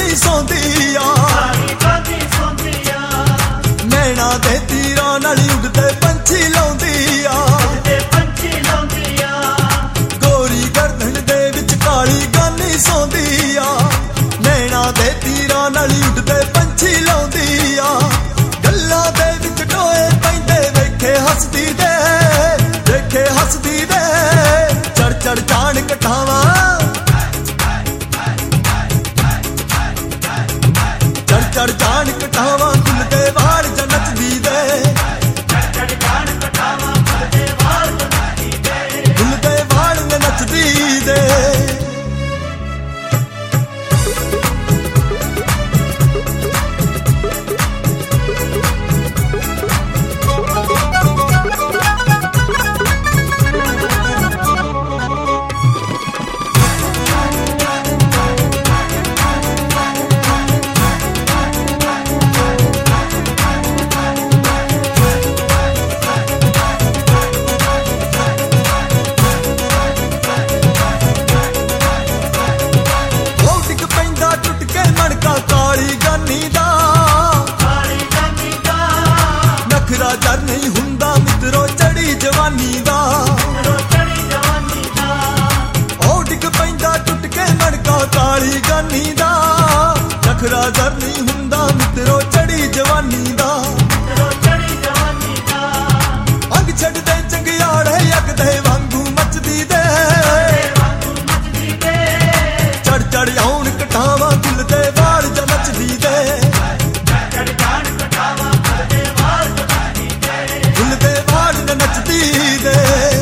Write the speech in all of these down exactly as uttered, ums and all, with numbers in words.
ਗਾਨੀ ਸੌਂਦੀ ਆ ਨੈਣਾ ਦੇ ਤੀਰਾਂ ਨਾਲ ਉੱਡਦੇ ਪੰਛੀ ਲਾਉਂਦੀ ਆ ਗੋਰੀ ਗਰਦਨ ਦੇ ਵਿੱਚ ਕਾਲੀ ਗਾਨੀ ਸੌਂਦੀ ਆ ਨੈਣਾ ਦੇ ਤੀਰਾਂ ਨਾਲ ਉੱਡਦੇ ਪੰਛੀ ਲਾਉਂਦੀ ਆ ਗੱਲਾਂ ਦੇ ਵਿੱਚ ਟੋਏ ਪੈਂਦੇ ਵੇਖੇ ਹੱਸਦੀ ਦੇ ਵੇਖੇ ਹੱਸਦੀ ਦੇ ਚੜ ਚੜ ਜਾਣ ਕਟਾਵਾਂ ਚੜ ਚੜ ਜਾਣ ਕਟਾਵਾਂ ਖੁੱਲਦੇ ਵਾਲ ਜਾਂ ਨੱਚਦੀ ਦੇ ਖੁੱਲਦੇ ਵਾਲ ਨੇ ਨੱਚਦੀ ਦੇ ਕਾਲੀ ਗਾਨੀ ਦਾ ਨਖਰਾ ਜਰ ਨਹੀਂ ਹੁੰਦਾ ਮਿੱਤਰੋ ਚੜੀ ਜਵਾਨੀ ਦਾ ਉਹ ਡਿੱਗ ਪੈਂਦਾ ਟੁੱਟ ਕੇ ਮਣਕਾ ਕਾਲੀ ਗਾਨੀ ਦਾ ਨਖਰਾ ਜਰ ਨਹੀਂ ਹੁੰਦਾ ਮਿੱਤਰੋ ਚੜੀ ਜਵਾਨੀ ਦਾ ਅੰਗ ਛੱਡਦੇ ਚੰਗਿਆੜੇ ਅੱਗਦੇ ਵਾਂਗੂ ਮੱਚਦੀ ਦੇ ਚੜ ਚੜ ਆਉਣ ਕਟਾਵਾਂ ਖੁੱਲਦੇ ਵਾਲ ਜਾਂ ਨੱਚਦੀ ਦੇ ਖੁੱਲਦੇ ਵਾਲ ਜਾਂ ਨੱਚਦੀ ਦੇ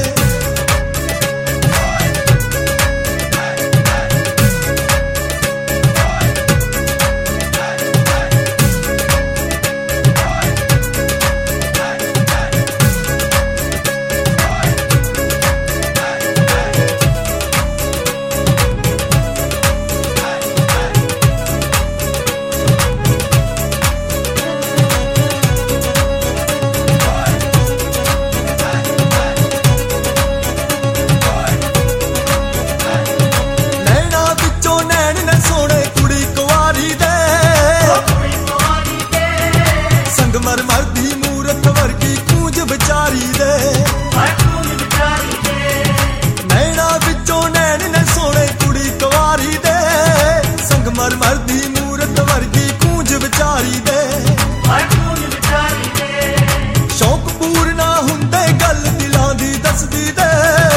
ਮਰ ਮਰਦੀ ਮੂਰਤ ਵਰਗੀ ਕੂੰਜ ਵਿਚਾਰੀ ਦੇ ਨੈਣਾ ਵਿੱਚੋਂ ਨੈਣ ਨੇ ਸੋਹਣੇ ਕੁੜੀ ਕੁਵਾਰੀ ਦੇ ਸੰਗ ਮਰ ਮਰਦੀ ਮੂਰਤ ਵਰਗੀ ਕੂੰਜ ਵਿਚਾਰੀ ਦੇ ਸ਼ੌਕ ਪੂਰਨਾ ਹੁੰਦੇ ਗੱਲ ਦਿਲਾਂ ਦੀ ਦੱਸਦੀ ਦੇ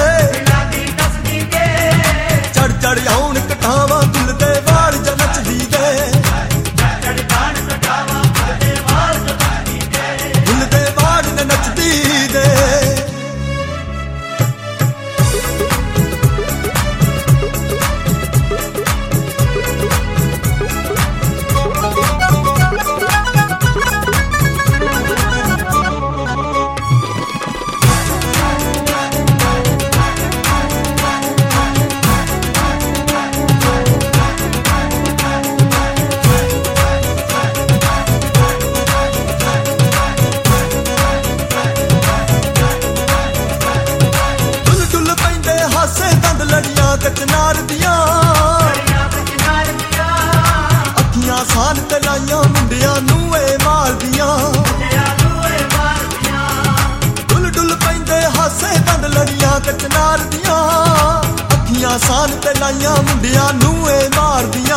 ਚੜ ਚੜ ਆਉਣ ਕਟਾਵਾਂ ਖੁੱਲਦੇ ਵਾਲ ਜਾਂ ਨੱਚਦੀ ਦੇ ਨੱਚਦੀ ਦੇ ਕਚਨਾਰ ਦੀਆਂ ਅੱਖੀਆਂ ਸਾਨ ਤੇ ਲਾਈਆਂ ਮੁੰਡਿਆਂ ਨੂੰ ਏ ਮਾਰਦੀਆਂ ਡੁੱਲ ਡੁੱਲ ਪੈਂਦੇ ਹਾਸੇ ਦੰਦ ਲੜੀਆਂ ਕਚਨਾਰ ਦੀਆਂ ਅੱਖੀਆਂ ਸਾਨ ਤੇ ਲਾਈਆਂ ਮੁੰਡਿਆਂ ਨੂੰ ਏ ਮਾਰਦੀਆਂ